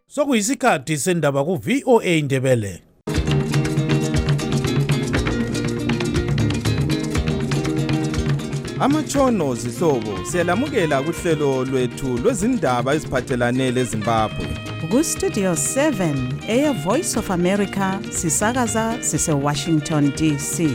Sokuyisikhathi sendaba ku VOA Indebele. Amatshono zihlobo siyalamukela kuhlelo lwethu lwezindaba eziphathelane leZimbabwe. Ku Studio 7 Air Voice of America sisakaza sise Washington DC.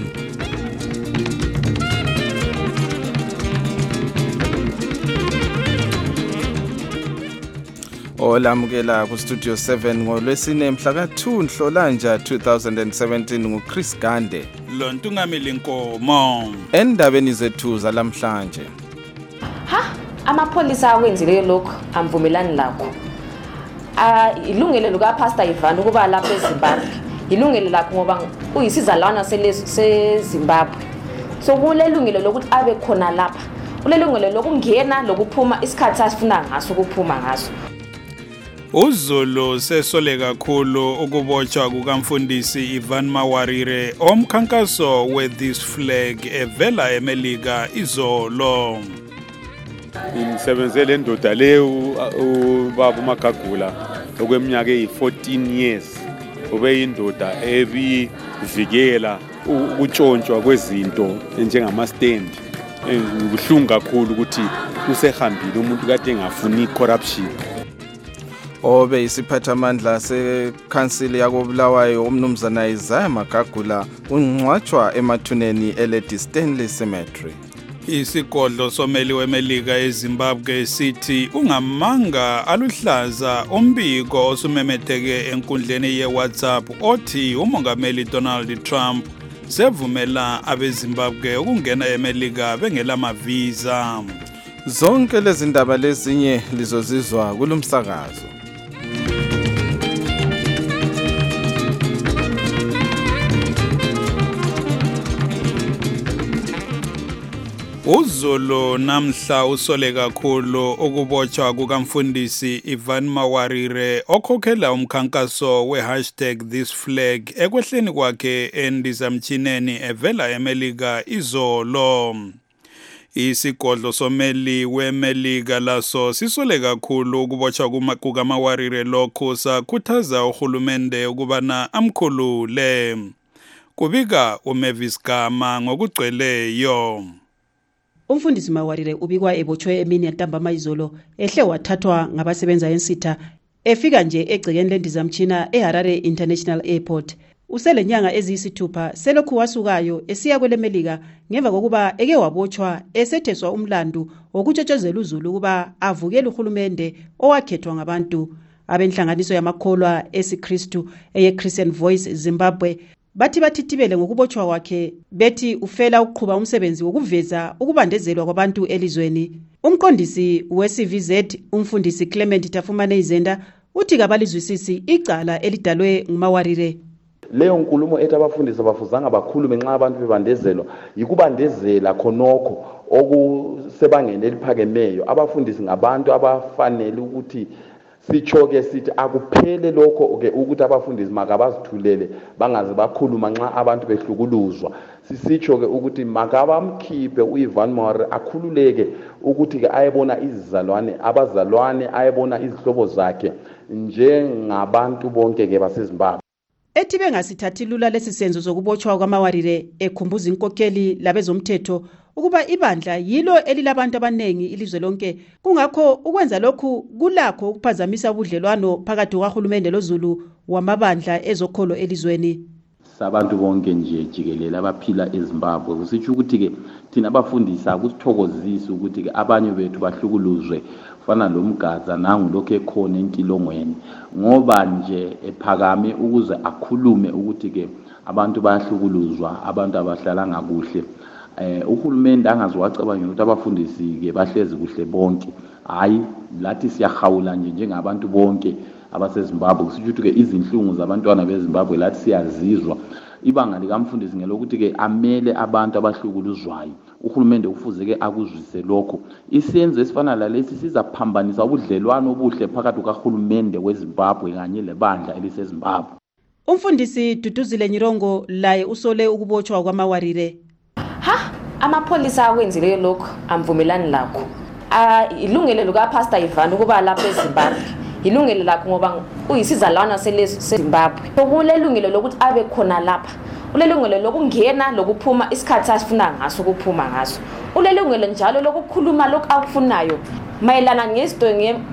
Olamukela ku Studio 7 ngolwesine mhla ka2 Nhlolanja 2017 nguChris Gande. Lontungamili Nkomo. Endabeni zethu zalamhlanje. Amapholisa akwenzile lokho amvumelani lakho. Ilungelo luka Pastor Ivan ukuba lapha eZimbabwe. Ilungelo lakho ngoba uyisizalwana seZimbabwe. So kulelungelo lokuthi abe khona lapha. Ulelungelo lokungena lokuphuma isikhathi asifuna ngaso ukuphuma ngaso. Uzulu sesole kakhulu ukubotshwa kukamfundisi Ivan Mawarire omkhankaso with this flag evela eMelika izolo. Imsebenzele ndoda le ubaba uMagagula okweminyaka eyi14 years ube indoda ebivikela ukutshontshwa kwezinto njengama stand. Kubuhlungu kakhulu ukuthi usehambile umuntu kade engafuni corruption. Obe isiphathamandla sekhansili yakobulawayo umnumzana Isaiah Magagula ungcwatshwa emathuneni eLady Stanley Cemetery. Isigodlo someli weMelika eZimbabwe sithi ungamanga aluhlaza umbiko osumemetheke enkundleni yeWhatsApp othi umongameli Donald Trump sevumela abeZimbabwe ukungena eMelika bengela visa. Zonke lezi ndaba lezinye lizozizwa kulomsakazo. Uzulu namhla usole kakhulu ukubotshwa kukamfundisi Ivan Mawarire okhokhela umkhankaso #ThisFlag ekwehleni kwakhe endizamchineni evela eMelika izolo. Isigodlo someli weMelika laso sisole kakhulu ukubotshwa kukaMawarire lokho sakhuthaza uhulumende ukubana amkhulule. Kubika uMavis Gama ngokugcweleyo. Umfundisi Mawarire ubikwa ebotshwe emini yantambama izolo ehle wathathwa ngabasebenza ensitha efika nje egcekeni lendizamtshina eHarare International Airport. Uselenyanga eziyisithupha selokhu wasukayo esiya kweleMelika ngemva kokuba eke wabotshwa esetheswa umlandu wokutshotshozela uzulu kuba avukele uhulumende owakhethwa ngabantu. Abenhlanganiso yamakholwa esiKristu eyeChristian Voice Zimbabwe bathi bathithibele ngokubotshwa kwakhe bethi ufela ukuqhuba umsebenzi wokuveza ukubandezelwa kwabantu elizweni. Umqondisi weCVZ umfundisi Clement Tafumane Izenda uthi kabalizwisisi icala elidalwe nguMawarire. Leyo nkulumo ethi abafundisi abafuzanga bakhulume nxa abantu bebandezelwa yikubandezela khonokho okusebangeni eliphakemeyo. Abafundisi ngabantu abafanele ukuthi sichoke sithi akuphele lokho ke ukuthi abafundisi makabazithulele bangaze bakhuluma nxa abantu behlukuluzwa. Sisitsho ke ukuthi makabamkhiphe uIvan Mawarire akhululeke ukuthi ke ayebona izizalwane abazalwane ayebona izihlobo zakhe njengabantu bonke ke baseZimbabwe. Ethi bengasithathi lula lesisenzo zokubotshwa kwaMawarire ekhumbuza inkokheli labezomthetho ukuba ibandla yilo elilabantu abanengi ilizwe lonke kungakho ukwenza lokhu kulakho ukuphazamisa ubudlelwano phakathi kwaHulumende loZulu wamabandla ezokholo elizweni. Sabantu bonke nje jikelele abaphila eZimbabwe kusitsho ukuthi ke thina abafundisi akusithokozisa ukuthi ke abanye bethu bahlukuluzwe fana lomgaza nangu lokho ekhona entilongweni ngoba nje ephakame ukuze akhulume ukuthi ke abantu bayahlukuluzwa abantu abahlala ngakuhle. Uhulumende angazwacabanga ukuthi abafundisi ke bahlezi kuhle bonke. Hayi lathi siyahawula nje njengabantu bonke abaseZimbabwe kusitsho ukuthi ke izinhlungu zabantwana beZimbabwe lathi siyazizwa. Ibanga likamfundisi ngelokuthi ke amele abantu abahlukuluzwayo. Uhulumende kufuze ke akuzwise lokho. Isenzo esifana lalesi sizaphambanisa ubudlelwano obuhle phakathi kwaHulumende weZimbabwe kanye lebandla eliseZimbabwe. Umfundisi Duduzile Nyirongo laye usole ukubotshwa kwaMawarire. Amapholisa akwenzile lokho amvumelani lakho. Ilungelo luka Pastor Ivan ukuba lapha eZimbabwe. ilungelo lakho ngoba uyisizalwana seZimbabwe. Kulelungelo lokuthi abe khona lapha. Ulelungelo lokungena lokuphuma isikhathi asifuna ngaso ukuphuma ngaso. Ulelungelo njalo lokukhuluma lokho akufunayo mayelana ngezinto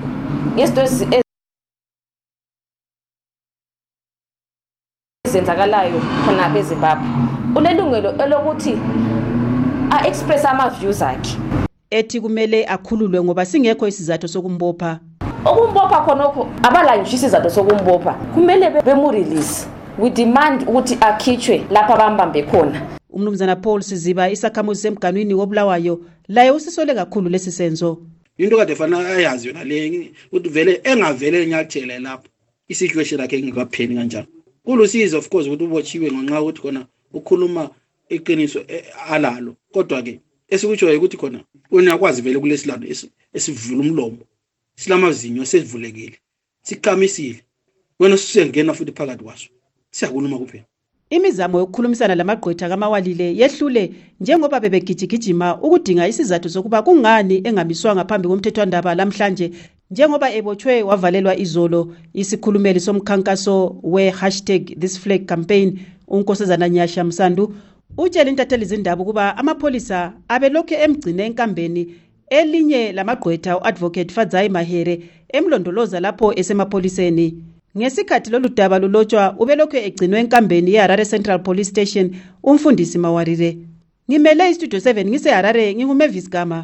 ezenzakalayo khona beZimbabwe. Ulelungelo elokuthi express ama views akhe. Ethi kumele akhululwe ngoba singekho isizathu sokumbopha. Okumbopha khonokho abalanjisi isizathu sokumbopha. Kumele bemurelease. We demand ukuthi akhitshwe lapha bambambe khona. Umnumzana Paul Siziba isakhamuzi semganwini woBulawayo laye usisole kakhulu lesi senzo. Into kade fana ayazi yona le ukuthi vele engavele enyathele lapha isituation yakhe ingakapheli kanjani. Kulusizo of course ukuthi ubotshiwe ngenxa ukuthi khona ukhuluma iqiniso alalo. Kodwa ke esikutshoyo ukuthi khona uyakwazi vele kulesilando esivula umlomo. Silamazinyo sesivulekile. Sikhamisile. Wena usengena futhi phakathi kwaso. Siyakhuluma kuphela. Imizamo yokukhulumisana lamagqwetha kaMawalile yehlule njengoba bebegijigijima ukudinga isizathu sokuba kungani engamiswa ngaphambi komthethwandaba namhlanje njengoba ebotshwe wavalelwa izolo. Isikhulumeli somkhankaso #ThisFlag campaign uNkosazana Nyasha Msandu utshela intatheli zindaba kuba amapholisa abelokhu emgcine enkambeni elinye lamagqwetha uAdvocate Fadzai Mahere emlondoloza lapho esemapholiseni. Ngesikhathi lolu daba lulotshwa ubelokhu egcinwe enkambeni yeHarare Central Police Station umfundisi Mawarire. Ngimele iStudio 7 ngiseHarare nginguMavis Gama.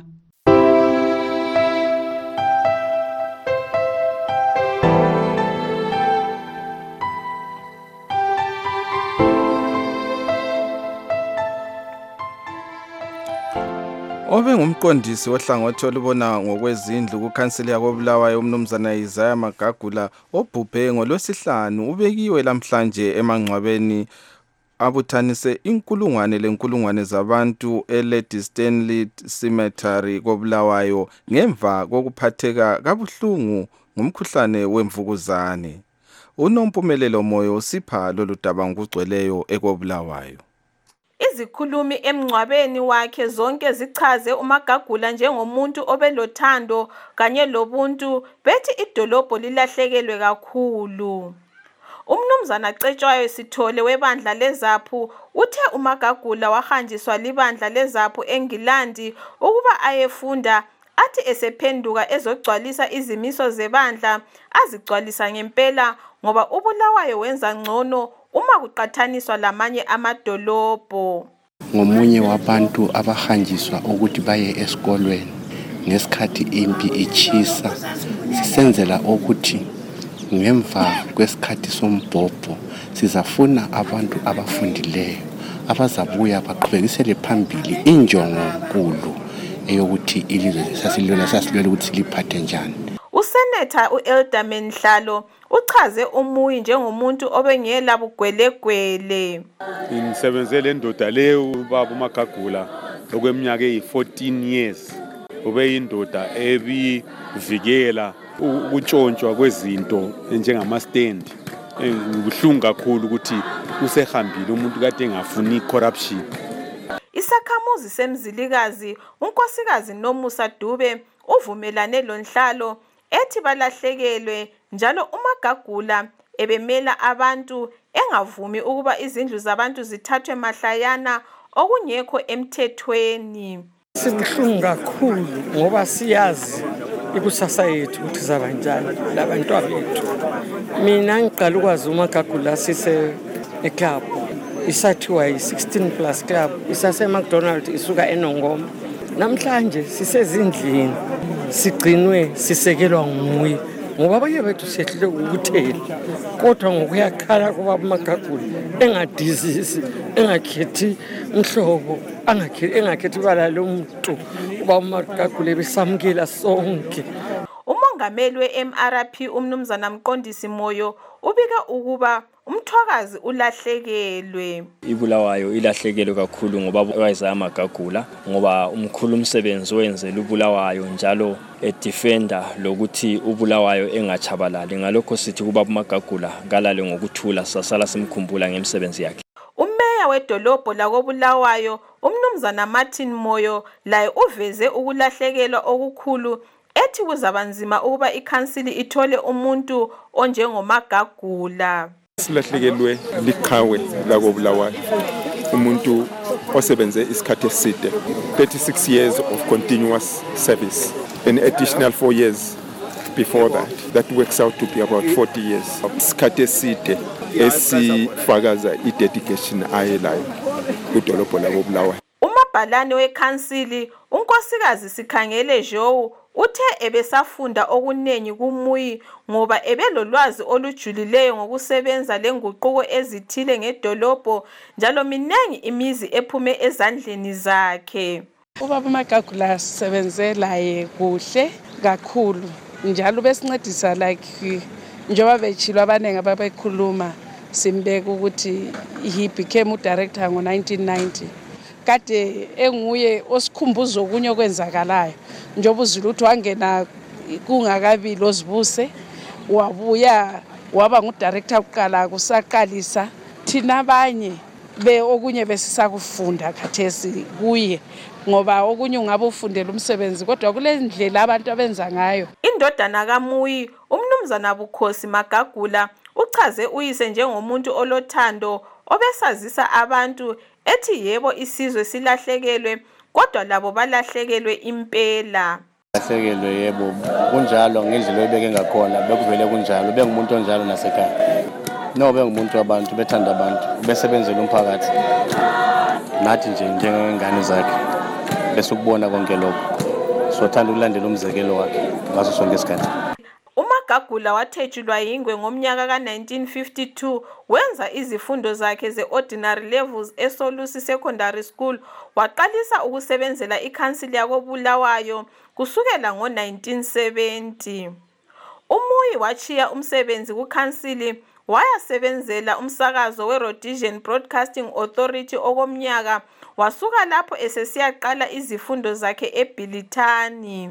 Obe ngumqondisi ohlangothi olubona ngokwezindlu kukhanseli yakoBulawayo umnumzana Isaiah Magagula obhubhe ngolwesihlanu ubekiwe lamhlanje emangcwabeni abuthanise inkulungwane zabantu eLady Stanley Cemetery koBulawayo ngemva kokuphatheka kabuhlungu ngumkhuhlane wemvukuzane. Unompumelelo Moyo usipha lolu daba ngokugcweleyo ekoBulawayo. Izikhulumi emngcwabeni wakhe zonke zichaze uMagagula njengomuntu obelothando kanye lobuntu bethi idolobho lilahlekelwe kakhulu. Umnumzana Cetshwayo Sithole webandla leZaphu uthe uMagagula wahanjiswa libandla leZaphu eNgilandi ukuba ayefunda athi esephenduka ezogcwalisa izimiso zebandla azigcwalisa ngempela ngoba uBulawayo wenza ngcono uma kuqathaniswa lamanye amadolobho. Ngomunye wabantu abahanjiswa ukuthi baye esikolweni ngesikhathi impi ichisa sisenzela ukuthi ngemva kwesikhathi sombhobho sizafuna abantu abafundileyo abazabuya baqhubekisele phambili injongo nkulu eyokuthi ilizwe sasilwela ukuthi liphathe njani. Usenetha uElderman Hlalo uchaze umuyi njengomuntu obengela bugwelegwele. Ngisebenzele indoda le ubaba uMagagula okweminyaka eyi14 years. Ube indoda ebivikela ukutshontshwa kwezinto njengama stand. Ngikuhlungu kakhulu ukuthi usehambile umuntu kade engafuni corruption. Isakhamuzi semzilikazi unkosikazi Nomusa Dube uvumelane lonhlalo ethi balahlekelwe njalo uMagagula ebemela abantu engavumi ukuba izindlu zabantu zithathwe mahlayana okungekho emthethweni. Sibuhlungu kakhulu ngoba siyazi ikusasa yethu ukuthi zabanjani labantwana bethu. Mina ngiqala ukwazi uMagagula sise eclub isathiwa yi16 plus club isase McDonald isuka eNongoma. Namhlanje sisezindlini sigcinwe sisekelwa nguye ngoba abanye bethu sehlule ukuthela kodwa ngokuyakhala kuba uMagagula engadizisi engakhethi umhlobo engakhethi bala lomuntu kuba uMagagula besamukela sonke. Umongameli weMRP umnumzana Mqondisi Moyo ubika ukuba umthwakazi ulahlekelwe. iBulawayo ilahlekelwe kakhulu ngoba uIsaiah Magagula ngoba umkhulu umsebenzi wenzela uBulawayo njalo edefender lokuthi uBulawayo engachabalali. Ngalokho sithi kuba uMagagula kalale ngokuthula sasala simkhumbula ngemisebenzi yakhe. Umeya wedolobho lakoBulawayo umnumzana Martin Moyo laye uveze ukulahlekelwa okukhulu ethi kuzabanzima ukuba ikhansili ithole umuntu onjengoMagagula. Silahlekelwe liqhawe lakobulawayo. Umuntu osebenze isikhathi eside, 36 years of continuous service, an additional 4 years before that. That works out to be about 40 years. Isikhathi eside esifakaza i-dedication ayelayo kudolobho lakobulawayo. Umabhalane wekhansili unkosikazi Sikhangele Joe uthe ebesafunda okuningi kuMuyi ngoba ebelolwazi olujulileyo ngokusebenza lenguquko ezithile ngedolobho njalo minengi imizi ephume ezandleni zakhe. Ubaba Magagula sebenzelaye kuhle kakhulu njalo besincedisa like njengoba betshilo abanenge ababekhuluma simbeka ukuthi he became udirector ngo-1990. Kade enguye osikhumbuzo okunye okwenzakalayo njengoba uzulu uthi wangena kungakabi lozibuse wabuya waba ngudirector kuqala kusaqalisa thina abanye okunye besisakufunda khathesi kuye ngoba okunye ungabe ufundela umsebenzi kodwa kule ndlela abantu abenza ngayo. Indodana kaMuyi umnumzana Bukhosi Magagula uchaze uyise njengomuntu olothando obesazisa abantu ethi yebo isizwe silahlekelwe kodwa labo balahlekelwe impela. Lahlekelwe yebo kunjalo ngendlela ebeke ngakhona bekuvele kunjalo bengumuntu onjalo nasekhaya. No bengumuntu wabantu bethanda abantu besebenzela umphakathi. Nathi nje njengengane zakhe bese ukubona konke lokho. Sothanda ukulandela umzekelo wakhe ngaso sonke isikhathi. uMagagula wathetshulwa yingwe ngomnyaka ka1952 wenza izifundo zakhe ze-ordinary levels eSolusi Secondary School waqalisa ukusebenzela ikhansili yakobulawayo kusukela ngo1970. uMuyi wachiya umsebenzi kukhansili wayasebenzela umsakazo weRhodesian Broadcasting Authority okomnyaka wasuka lapho esesiyaqala izifundo zakhe eBilitani.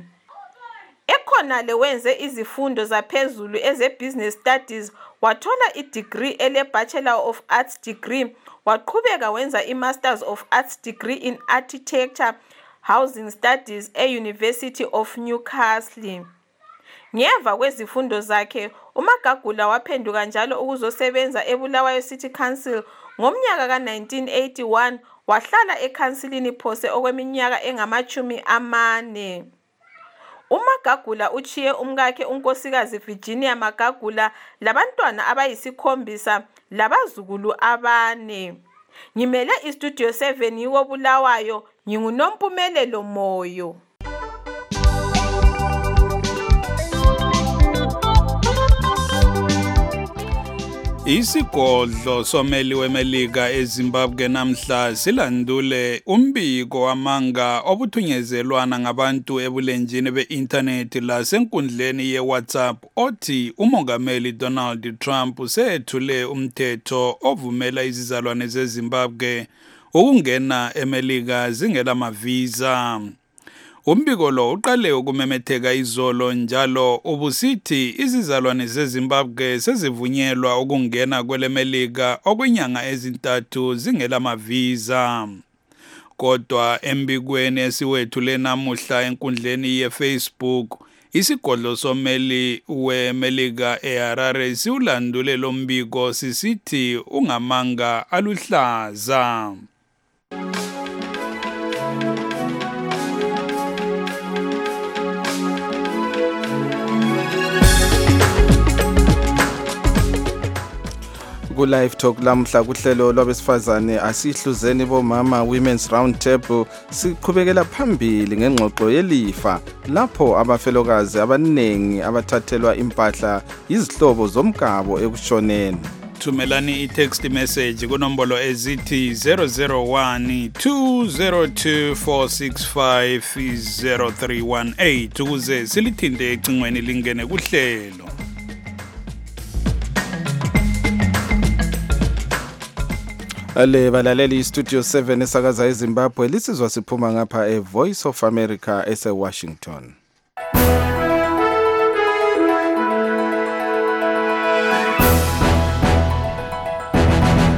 Ekhonale wenze izifundo zaphezulu eze-Business Studies wathola i-degree ele-Bachelor of Arts degree waqhubeka wenza i-Masters of Arts degree in Architecture Housing Studies e-University of Newcastle. Ngemva kwezifundo zakhe uMagagula waphenduka njalo ukuzosebenza eBulawayo City Council ngomnyaka ka1981 wahlala ekhansilini phose okweminyaka engama-40. uMagagula uchiye umkakhe unkosikazi Virginia Magagula labantwana abayisikhombisa labazukulu 4. Ngimele iStudio 7 yikobulawayo nginguNompumelelo Moyo. Isigodlo someli weMelika eZimbabwe namhla silandule umbiko wamanga obuthunyezelwana ngabantu ebulenjini be-internet lasenkundleni ye-WhatsApp othi umongameli Donald Trump usethule umthetho ovumela izizalwane zeZimbabwe ukungena eMelika zingela mavisa. Umbiko lo uqale ukumemetheka izolo njalo ubusithi izizalwane zeZimbabwe sezivunyelwa ukungena kweleMelika okwenyanga ezintathu zingela mavisa. Kodwa embikweni esiwethule namuhla enkundleni yeFacebook isigodlo someli weMelika eHarare siwulandule lo mbiko sisithi ungamanga aluhlaza. Ku-Live Talk lamhla kuhlelo lwabesifazane asihluzeni bomama Women's Round Table siqhubekela phambili ngengxoxo yelifa lapho abafelokazi abaningi abathathelwa impahla izihlobo zomgabo ekushoneni. Thumelani i-text message kunombolo ezithi 001 202 465 0318 ukuze silithinte ecingweni lingene kuhlelo. Ale balaleli iStudio 7 esakaza eZimbabwe lisizwa siphuma ngapha eVoice of America ese-Washington.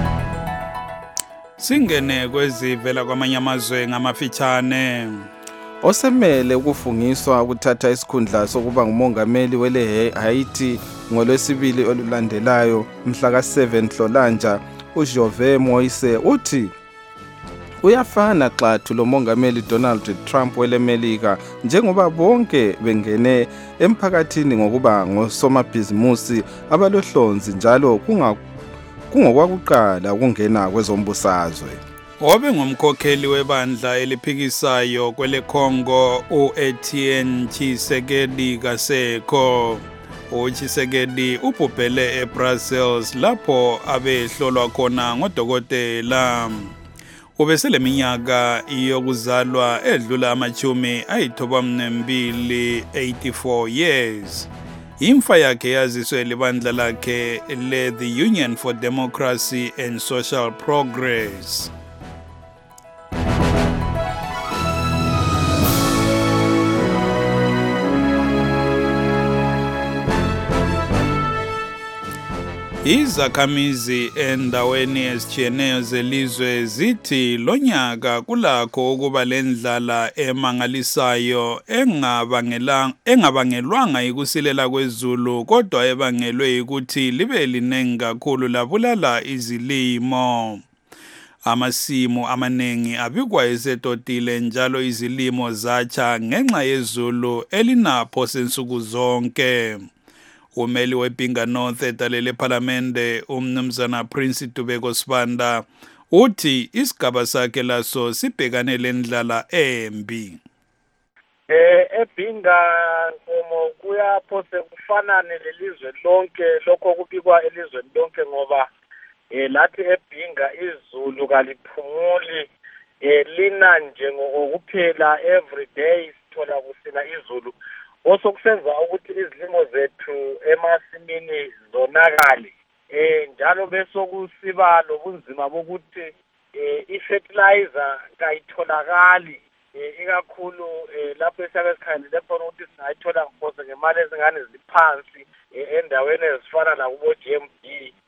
Singene kwezivela kwamanye amazwe ngamafitshane. osemele ukufungiswa ukuthatha isikhundla sokuba ngumongameli wele Haiti ngolwesibili olulandelayo mhla ka-7 Nhlolanja, uJove Moise uthi uyafana xathu lo mongameli Donald Trump welemelika njengoba bonke bengene emphakathini ngokuba ngosomabhizimusi abalohlonzi njalo kungokwakuqala ukungena kwezombusazwe. Obe ngumkhokheli webandla eliphikisayo kwele Congo uEtienne Tshisekedi kasekho. uTshisekedi ubhubhele eBrussels lapho abehlolwa khona ngodokotela. Ubeseleminyaka yokuzalwa edlula amachumi ayithobamnembili 84 years. Imfa yakhe yaziswe libandla lakhe le-The Union for Democracy and Social Progress. Izakhamizi endaweni ezitshiyeneyo zelizwe zithi lonyaka kulakho ukuba lendlala emangalisayo engabangelwanga ikusilela kwezulu kodwa ebangelwe ukuthi libe linengi kakhulu labulala izilimo. Amasimu amanengi abikwa esetotile njalo izilimo zatsha ngenxa yezulu elinapho sensuku zonke. Umeli weBinga North etalele parliamente umnumzana Prince Tubeko Sibanda uthi isigaba sakhe laso sibhekane lendlala embi. eBinga ngomo kuyaphose kufanane lelizwe lonke lokho kubikwa elizweni lonke ngoba lathi eBinga izulu kaliphumuli lina nje ngokuphela every day sithola kusina izulu. Osokusenza ukuthi izilimo zethu emasimini zonakale njalo bese kusiba lobunzima bokuthi ifertilizer kayitholakali ikakhulu lapho esake sikhangelele khona ukuthi singayithola ngiphosa ngemali ezingane ziphansi endaweni ezifana nakubo GMB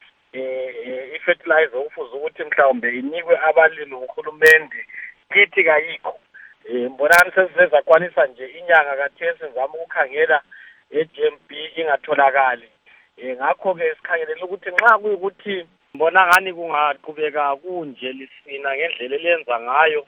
ifertilizer okufuza ukuthi mhlawumbe inikwe abalimi uhulumende kithi kayikho. Mbonani sesiveza kwanisa nje inyanga kathesi ngizama ukukhangela eGMB ingatholakali. Ngakho ke sikhangelela ukuthi nxa kuyikuthi mbona ngani kungaqhubeka kunje lisina ngendlela elenza ngayo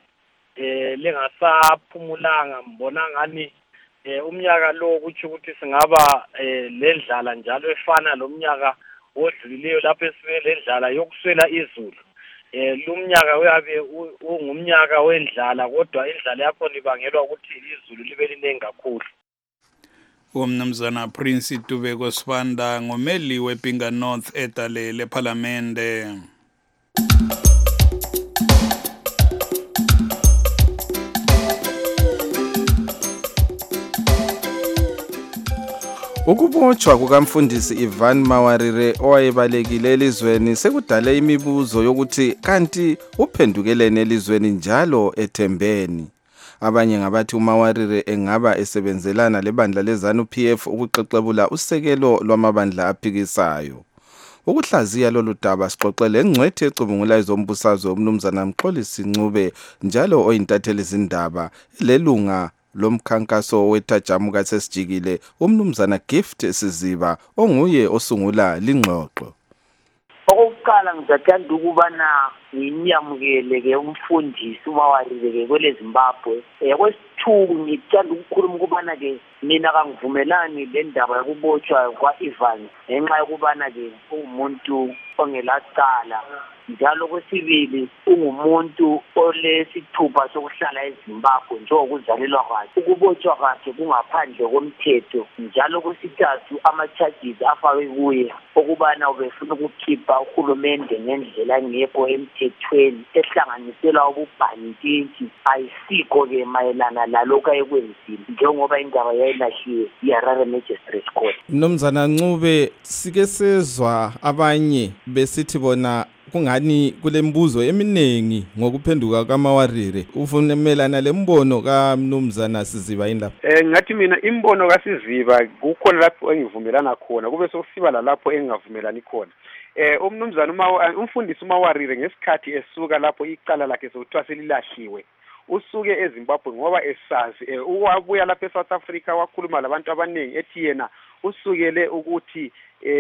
lingasaphumulanga mbona ngani umnyaka lo ukuthi singaba lendlala njalo efana lomnyaka odlulileyo lapho esibe lendlala yokuswela izulu. Lumnyaka uyabe ungumnyaka wendlala kodwa indlala yakho ibangelwa ukuthi izulu libe linengi kakhulu. Umnumzana Prince Tubeko Sibanda ngomeli weBinga North etalele parliamente. Ukubotshwa kukamfundisi Ivan Mawarire owayebalekile elizweni sekudale imibuzo yokuthi kanti uphendukelene elizweni njalo ethembeni. Abanye ngabathi uMawarire engaba esebenzelana lebandla leZANU-PF ukuxexebula usekelo lwamabandla aphikisayo. Ukuhlaziya lolu daba sixoxele engcwethi ecubungula izombusazwe umnumzana Mxolisi Ncube njalo oyintatheli izindaba lelunga lomkhankaso wethajamu kasesijikile umnumzana Gift Siziba onguye osungula lingxoxo. Okokuqala ngizathanda ukubana ngimyamukele ke umfundisi uMawarire ke kwele Zimbabwe. Kwesithuku ngithanda ukukhuluma ukubana ke mina kangivumelani le ndaba yokubotshwa kwaIvan ngenxa yokubana ke umuntu ongelacala njalo kwesibili ungumuntu olesithupha sokuhlala eZimbabwe njengokuzalelwa kwakhe. Ukubotshwa kwakhe kungaphandle komthetho njalo kwesithathu ama-charges afakwe kuye okubana ubefuna ukukhipha uhulumende ngendlela engekho emthethweni ehlanganiselwa ububhantitshi ayisikho-ke mayelana lalokhu ayekwenzile njengoba indaba yayilahliwe yiHarare Magistrate Court. Mnumzana Ncube, sike sezwa abanye besithi bona kungani kulembuzo eminengi ngokuphenduka kaMawarire. Uvumelana lembono kaMnumzana Siziba yini lapha? Ngathi mina imbono kaSiziba kukhona lapho engivumelana khona kube sokusiba lapho engingavumelani khona. Umnumzana umfundisi uMawarire ngesikhathi esuka lapho icala lakhe sokuthiwa selilahliwe usuke eZimbabwe ngoba esazi wabuya lapha eSouth Africa wakhuluma labantu abaningi ethi yena usukele ukuthi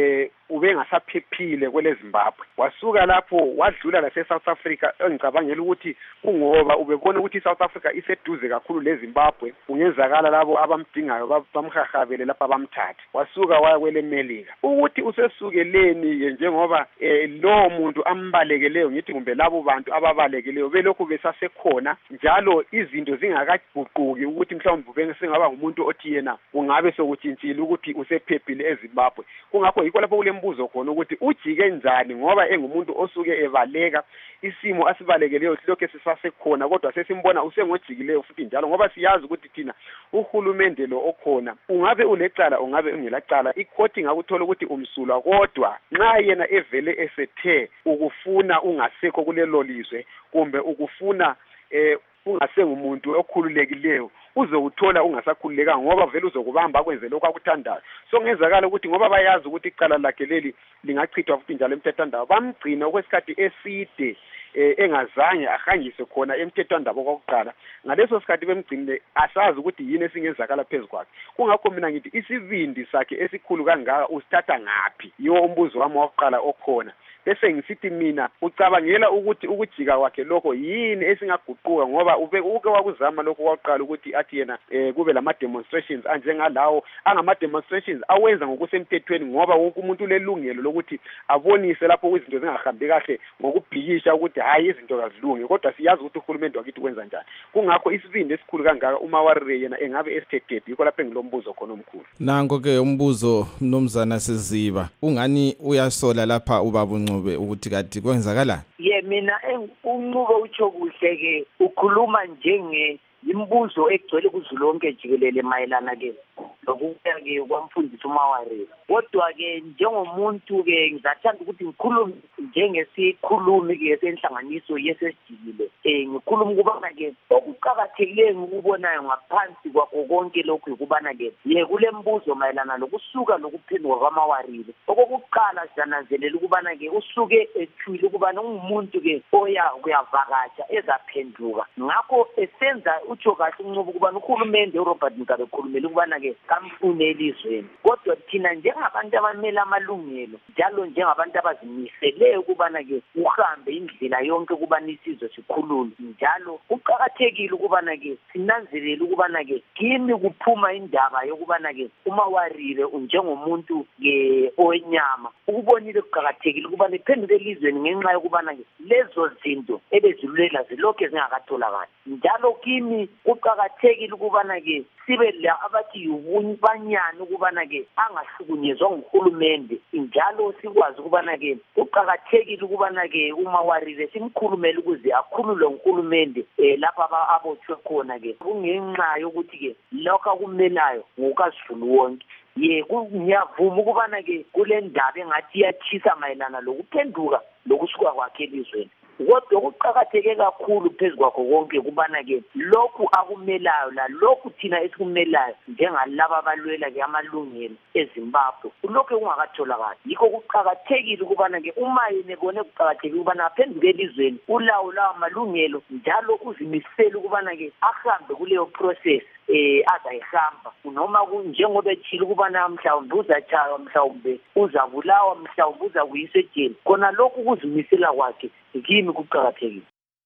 ubengasaphephile kwele Zimbabwe wasuka lapho wadlula la eSouth Africa engicabangela ukuthi kungoba ubekona ukuthi iSouth Africa iseduze kakhulu leZimbabwe kungenzakala labo abamdingayo bamhahabele lapha bamthatha wasuka waya kwele Melika ukuthi usesukeleni njengoba lo muntu ambalekeleyo ngithi kumbe labo bantu ababalekeleyo belokhu besasekhona njalo izinto zingakaguquki ukuthi mhlawumbe ubengaba ngumuntu othi yena ungabe sokutshintshile ukuthi usephephile eZimbabwe ngakho yikho lapho kulembuzo khona ukuthi ujike njani ngoba engumuntu osuke ebaleka isimo asibalekeleyo lokho sisasekhona kodwa sesimbona usengojikileyo futhi njalo ngoba siyazi ukuthi thina uhulumende lo okhona ungabe ulecala ungabe ungelacala ikhoti ngakuthola ukuthi umsulwa kodwa nxa yena evele esethe ukufuna ungasekho kulelo lizwe kumbe ukufuna ungasengumuntu okhululekileyo uzokuthola ungasakhululeka ngoba vele uzokubamba kwenze lokho akuthandayo so ngezakala ukuthi ngoba bayazi ukuthi icala lakhe leli lingachithwa futhi njalo emthethwandaba bamgcina okwesikhathi eside engazange ahanjiswe khona emthethwandaba kokuqala ngaleso sikhathi bemgcinile asazi ukuthi yini esingenzakala phezukwakhe kungakho mina ngithi isibindi sakhe esikhulu kangaka usithatha ngapi yo umbuzo wami wokuqala okhona bese ngisithi mina ucabangela ukuthi ukujika kwakhe lokho yini esingaguquka ngoba uke wakuzama lokho kwaqala ukuthi athi yena kube lama demonstrations anjengalawo angama demonstrations awenza ngokusemthethweni ngoba wonke umuntu lelungelo lokuthi abonise lapho izinto zingahambi kahle ngokubhikisha ukuthi hayi izinto kazilungi kodwa siyazi ukuthi uhulumende wakithi kwenza njani kungakho isibindi esikhulu kangaka uMawarire yena engabe esithethete yikho lapho engilombuzo khona omkhulu nango ke umbuzo mnumzana Siziba ungani uyasola lapha ubaba ukuthi kati kwenzakala mina uNcube utsho kuhle ke ukhuluma njenge imbuzo egcwele kuzulu lonke jikelele mayelana ke lokuya ke kwamfundisi uMawarire kodwa ke njengomuntu ke ngizathanda ukuthi ngikhulume njengesikhulumi ke senhlanganiso yesesijikile ngikhuluma ukubana ke okuqhakathekileyo ukubonayo ngaphansi kwakho konke lokhu ukubana ke kulembuzo mayelana lokusuka lokuphenduka kwaMawarire okokuqala siyananzelela ukubana ke usuke ethwile ukubana ungumuntu ke oya kuyavakatsha ezaphenduka ngakho esenza utsho kahle uNcube ukubana uhulumende uRobert Mugabe ekhulumela ukubana ke kamfune elizweni kodwa thina njengabantu abamela amalungelo njalo njengabantu abazimiseleyo ukubana ke uhambe indlela yonke ukubana isizwe sikhulule njalo uqhakathekile ukubana ke sinanzelele ukubana ke kimi kuphuma indaba yokubana ke uMawarire njengomuntu ke owenyama ukubonile kuqhakathekile ukubana iphenduke elizweni ngenxa yokubana ke lezo zinto ebezilulela zilokho zingakatholakali njalo kimi kuqhakathekile ukubana ke sibe la abathi yubanyana ukubana ke angahlukunyezwa nguhulumende njalo sikwazi ukubana ke uqhakathekile ukubana ke uMawarire simkhulumele ukuze akhulule nguhulumende lapha abotshwe khona ke kungenxa yokuthi ke lokho akumelayo ngokazulu wonke ngiyavuma ukubana ke kule ndaba engathi iyachisa mayelana lokuphenduka lokusuka kwakhe elizweni kodwa kuqhakatheke kakhulu phezukwakho konke kubana ke lokhu akumelayo la lokhu thina esikumelayo njengalabo abalwela ke amalungelo eZimbabwe lokho kungakatholakali yikho kuqhakathekile ukubana ke uma yenebone kuqhakathekile ukubana aphenduke elizweni ulawo lawo amalungelo njalo uzimisela ukubana ke ahambe kuleyo process azayihamba noma njengoba ethile ukubana mhlawumbe uzatshaywa mhlawumbe uzabulawa mhlawumbe uzakuyiswa ejele khona lokhu kuzimisela kwakhe kimi kuqhakathekile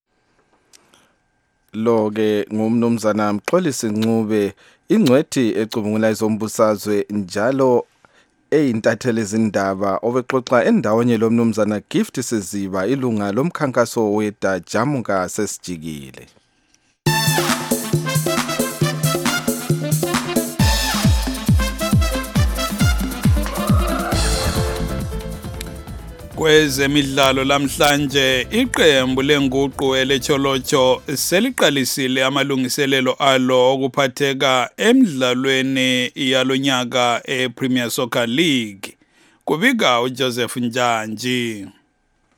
lo ke ngumnumzana Mxolisi Ncube ingcwethi ecubungula izombusazwe njalo eyintatheli izindaba obexoxa endaweni lomnumzana Gift Siziba ilunga lomkhankaso weDajamuka sesijikile Kwezemidlalo lamhlanje iqembu lenguqu elecholocho seliqalisile amalungiselelo alo okuphatheka emidlalweni yalonyaka ePremier Soccer League kubika uJoseph Njanji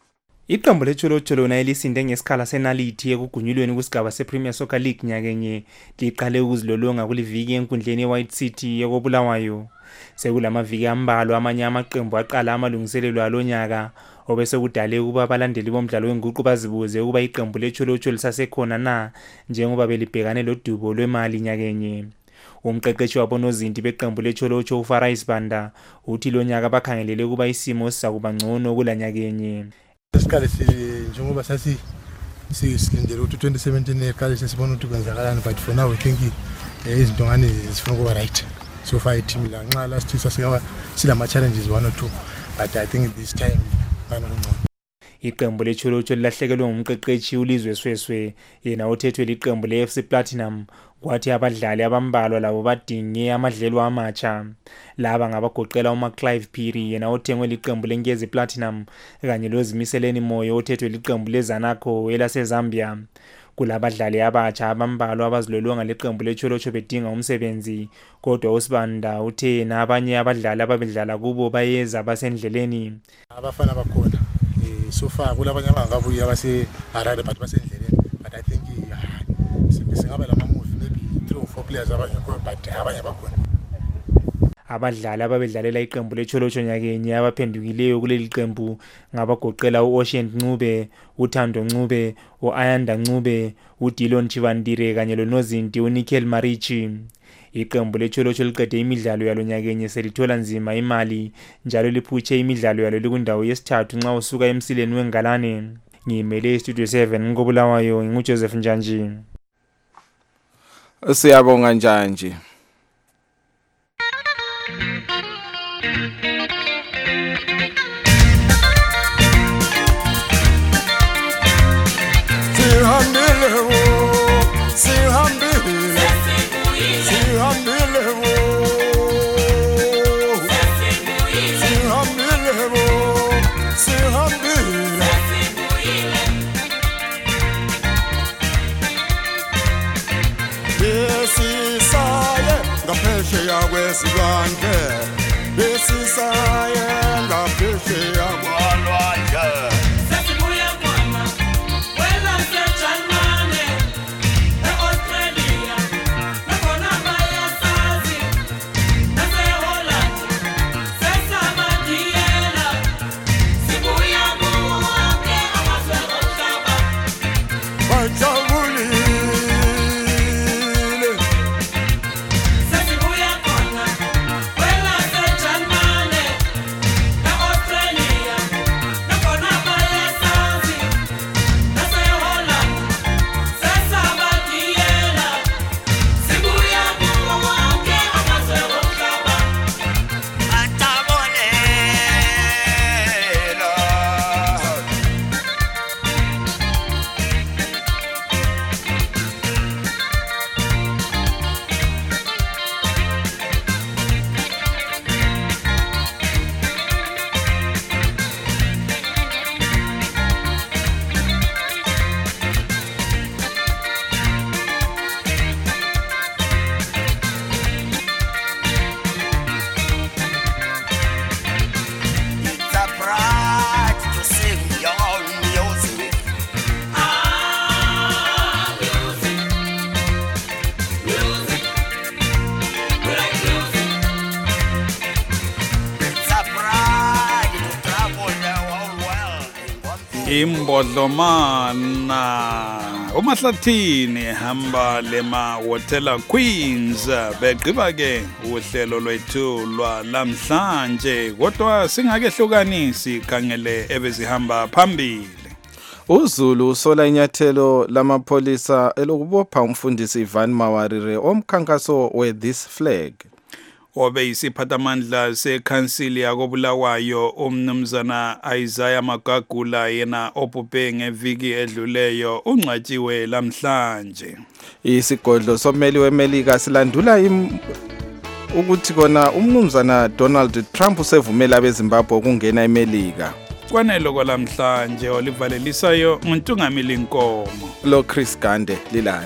Iqembu leCholo lona elisinde ngesikhala senalithi ekugunyulweni kusigaba sePremier Soccer League nyakenye liqale ukuzilolonga kuliviki enkundleni eWhite City ekobulawayo. Sekulamaviki ambalwa amanye amaqembu aqala amalungiselelo alonyaka obese kudale ukuba abalandeli bomdlalo wenguqu bazibuze ukuba iqembu leCholo lisasekhona na njengoba belibhekane lodubo lwemali nyakenye. Umqeqeshi wabonozinti beqembu leCholo uFara Isibanda uthi lonyaka bakhangelele ukuba isimo sizakuba ngcono kulanyakenye. Isikhathi njengoba silindele ukuthi 2017 eqale sesibona ukuthi kwenzakalani, but for now we think izinto ngani zifuna kuba right. So far team la nxa last year sasikawa silama challenges 1 or 2, but I think this time banongcono. Iqembu leCholo lilahlekelwe ngumqeqeshi uLizwe Sweswe yena othethwe liqembu leFC Platinum kwathi abadlali abambalwa labo badinge amadlelo amatsha. Laba ngabagoqela uMcClive Phiri yena othengwe liqembu leNkezi Platinum kanye loZimiseleni Moyo othethwe liqembu leZanaco elaseZambia. Kulabadlali abatsha abambalwa abazilolonga leqembu leCholo bedinga umsebenzi, kodwa uSibanda uthe nabanye abadlali ababedlala kubo bayeza basendleleni. Abafana bakhona so far kulabanye abangakabuya base Harare but basendleleni, but I think singaba lama move maybe 3 or 4 players abangekho but abanye bakhona. Abadlali ababedlalela iqembu leCholo nyakenye abaphendukileyo kuleli qembu ngabagoqela uOcean Ncube, uThando Ncube, uAyanda Ncube, uDilon Chivandire kanye lonozinti uNikhel Marichi. Iqembu leCholo liqede imidlalo yalo nyakenye selithola nzima imali njalo liphutshe imidlalo yalo likundawo yesithathu nxa usuka emsileni wengalane. Ngimele iStudio 7 ngobulawayo nguJoseph Njanji. Siyabonga Njanji. Imbodlomana uMahlathini hamba lema Hotel Queens begqiba ke uhlelo lwethu lwalamhlanje, kodwa singakehlukanisi khangele ebezihamba phambili. uZulu usola inyathelo lamapholisa elokubopha umfundisi Ivan Mawarire omkhankaso we-This Flag. Obe isiphathamandla sekhansili yakobulawayo umnumzana Isaiah Magagula yena obhubhe ngeviki edluleyo ungcwatshiwe lamhlanje. Isigodlo someli weMelika silandula ukuthi kona umnumzana Donald Trump usevumela abeZimbabwe ukungena eMelika. Kwanelo kwalamhlanje olivalelisayo uNtungamili Nkomo lo Chris Gande lilana.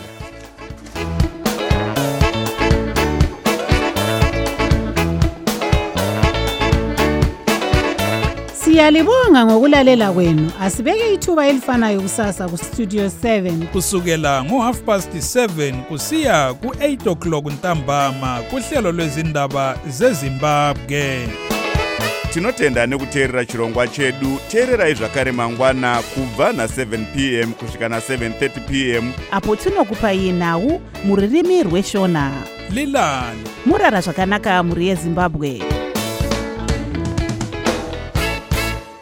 Siyalibonga ngokulalela kwenu. Asibeke ithuba elifanayo kusasa ku Studio 7 kusukela ngo7:30 kusiya ku8 o'clock ntambama kuhlelo lwezindaba zeZimbabwe. Tinotenda nekuteerera chirongwa chedu. Teererai zvakare mangwana kubva na7 p.m. kusvika na7:30 p.m. apo tinokupai nhau muririmi rweshona. Lilani Murara zvakanaka muri yeZimbabwe.